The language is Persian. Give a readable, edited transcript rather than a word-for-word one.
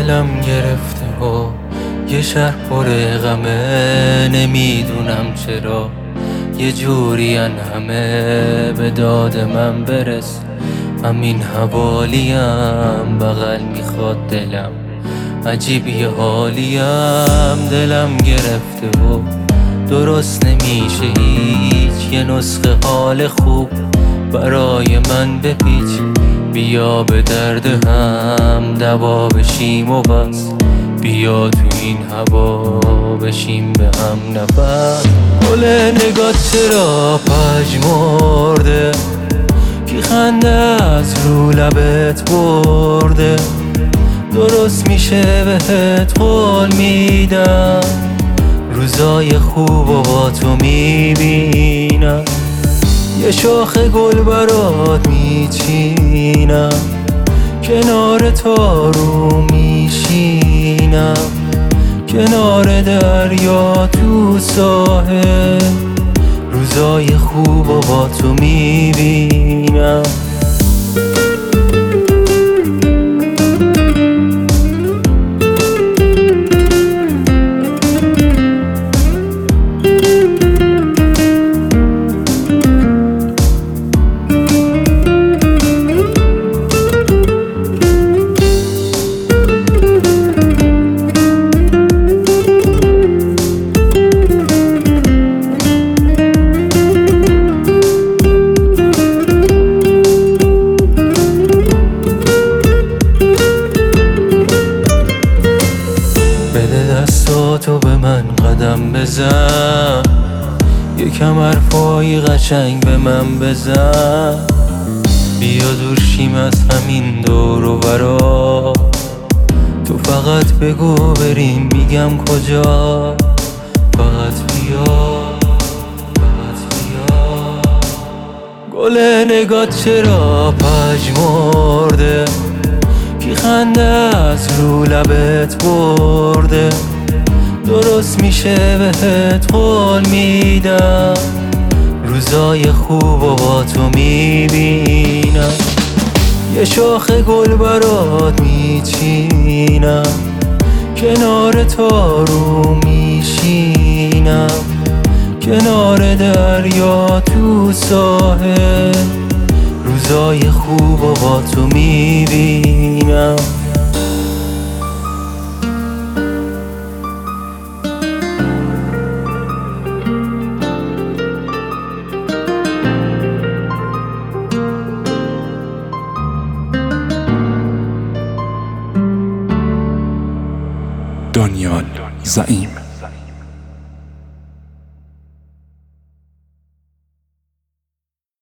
دلم گرفته و یه شهر پر غمه، نمیدونم چرا یه جورین همه به داد من برس. همین حوالیم بغل میخواد دلم، عجیب یه حالیم. دلم گرفته و درست نمیشه هیچ، یه نسخه حال خوب برای من بپیچ. بیا به درد هم دوا بشیم و بس، بیا تو این هوا بشیم به هم نفس. گل نگات چرا پژمرده، کی خنده از رو لبت برده. درست میشه بهت قول میدم، روزای خوب و با تو میبینم. یه شاخ گل برات میچینم، کنار تارو میشینم. کنار دریا تو ساحل، روزای خوب و با تو میبینم. تو به من قدم بزن، یکم حرفای قشنگ به من بزن. بیا دور شیم از همین دور و برا، تو فقط بگو بریم میگم کجا. فقط بیا، فقط بیا. گل نگات چرا پژمرده، کی خنده از رو لبت برده. درست میشه بهت قول میدم، روزای خوب و با تو میبینم. یه شاخ گل برات میچینم، کنار تارو میشینم. کنار دریا تو ساحل، روزای خوب و با تو میبینم. دانیال زعیم.